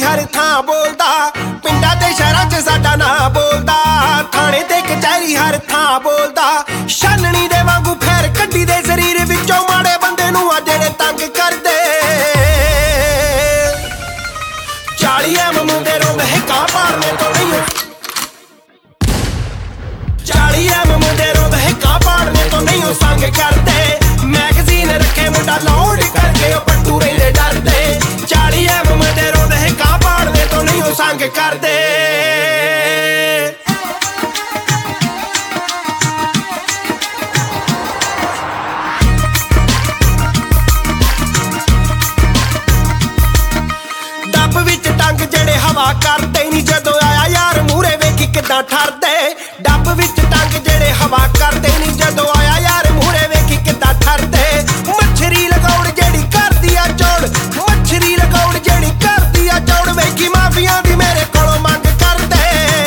हर थां बोलदा, पिंडां ते शहरां च साडा नां बोलदा। थाणे ते कचहरी हर थां बोलदा, छाननी दे वांगू खैर कड्डी दे शरीर विचों माड़े बंदे नूं आ जेड़े तंग करदे। 40 MM दे रोंद हिक्कां पाड़ने तो नहीं, 40 MM दे रोंद हिक्कां पाड़ने तो नहीं ओ संग करदे। मैगजीन रखे मुंडा लोड करके ओ पट्टू रहिंदे डरदे। 40 MM दे रोंद हिक्कां पाड़ने तो नहीं ओ संग करदे। डब विच टंग जेड़े हवा करदे नी, जदों आया यार मूहरे वेखी किदां ठरदे। डब विच टंग जेड़े हवा करदे नी, जदों आया यार मूहरे वेखी किदां ठरदे। मच्छरी लगाउण जेड़ी करदी आ चौड़, मच्छरी लगाउण जेड़ी करदी आ चौड़, वेखी माफिया दी मेरे कोलों मंग करदे।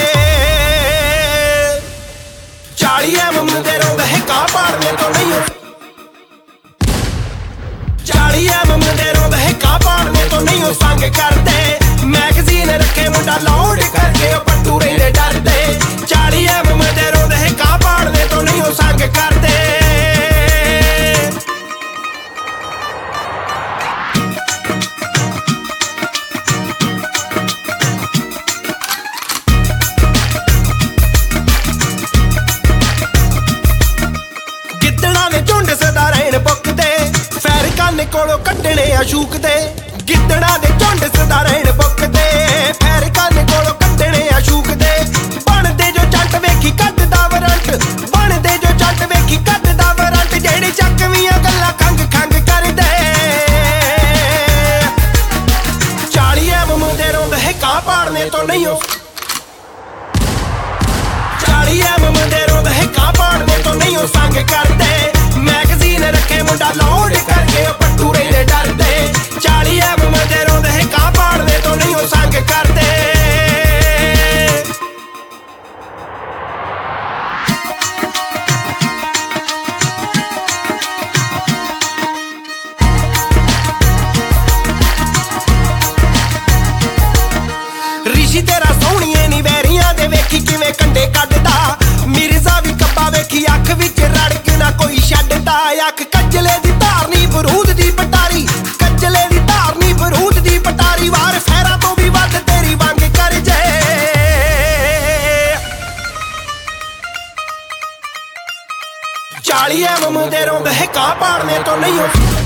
40 MM दे रोंद हिक्कां पाड़ने तो नहीं, 40 MM दे रोंद हिक्कां पाड़ने तो नहीं ओ संग करदे। मैगजीन रखे मुंडा लोड करके ओ पट्टू रहिंदे डरदे। 40 MM दे रोंद हिक्कां पाड़ने तो नहीं ओ संग करदे। गिद्दड़ां ने झुंड सदा रहण पुकदे, फैरकाने कोलों कड्डणे अशूक दे। गिद्दड़ां दे झुंड सदा रहण पुकदे, फैरकाने कोलों कड्डणे अशूक दे। बनदे जो जट वेखी कड्डदा वरंट, बनदे जो जट वेखी कड्डदा वरंट, जेड़ी चकवीआं गल्लां खंग खंग करदे। 40 MM दे रोंद हिक्कां पाड़ने तो नहीं ओ, 40 MM दे रोंद हिक्कां पाड़ने तो नहीं ओ संग करदे। मैगजीन रखे मुंडा लोड करके ओ पट्टू रहिंदे डरदे। 40 MM दे रोंद हिक्कां पाड़ने तो नहीं ओ संग करदे। रिशी तेरा सोहणीए नी वैरियां दे वेखी किवें कंडे कड्डदा। मिर्जा भी कब्बा वेखी अख विच रड़क ना कोई छड्डदा। अख कजले दी धारनी बरूद दी पटारी, कजले दी धारनी बरूद दी पटारी, वार फैरा तो भी वध तेरी वंग कर जे। 40 MM दे रोंद हिक्कां पाड़ने तो नहीं ओ